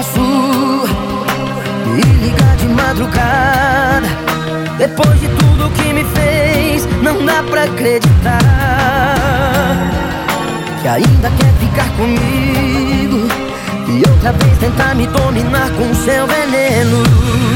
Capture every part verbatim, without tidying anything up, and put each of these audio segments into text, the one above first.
posso me ligar de madrugada. Depois de tudo que me fez, não dá pra acreditar que ainda quer ficar comigo e outra vez tentar me dominar com seu veneno.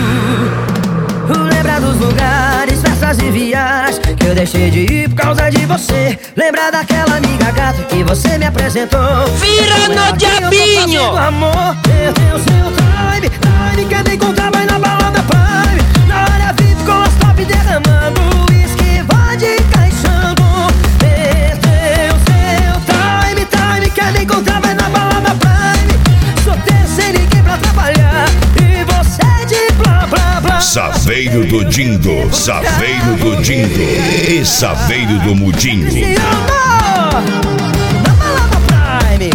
Lembra dos lugares, festas e viagens que eu deixei de ir por causa de você. Lembra daquela amiga gata que você me apresentou. Vira no diabinho! Amor, perdeu seu time, time. Quer me encontrar, vai na balada Prime. Na área V I P com as top derramando uísque, vodka encaixando. Perdeu seu time, time. Quer me encontrar, vai na balada Prime. Solteiro sem ninguém pra trabalhar e você de blá blá blá. Saveiro do Dindo, Saveiro do Dindo e Saveiro do Mudinho. Na balada Prime.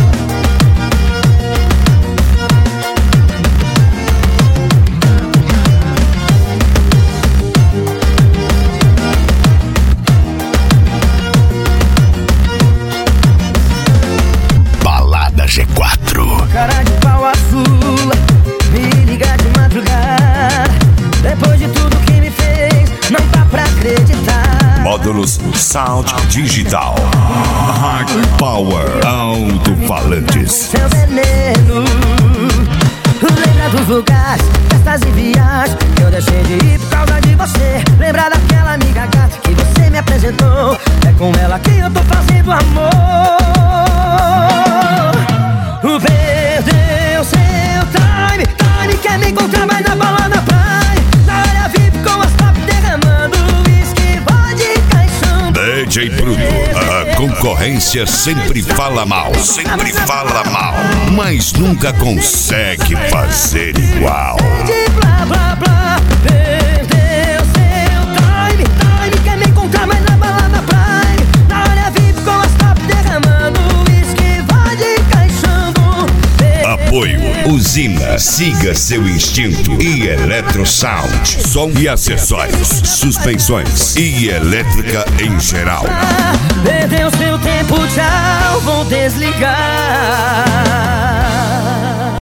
Balada G quatro. Cara de pau azul, me liga de madrugada. Depois de tudo que me fez, não dá pra acreditar. Módulos Sound Digital, Hard Power, alto-falantes. Seu veneno. Lembra dos lugares, festas e viagens que eu deixei de ir por causa de você. Lembra daquela amiga gata que você me apresentou. É com ela que eu tô fazendo amor. Perdeu seu time, time. Quer me encontrar, vai na balada Prime. Na área V I P com as top derramando uísque, vodka enchendo. D J Bruno, a concorrência sempre fala mal, sempre fala mal, mas nunca consegue fazer igual. De blá blá blá. Perdeu seu time, time. Quer me encontrar, mas na balada Prime. Na área V I P com as top derramando uísque, vodka enchendo. Apoio Usina, siga seu instinto e Eletro Sound, som e acessórios, suspensões e elétrica em geral. Perdeu seu tempo, tchau, vou desligar.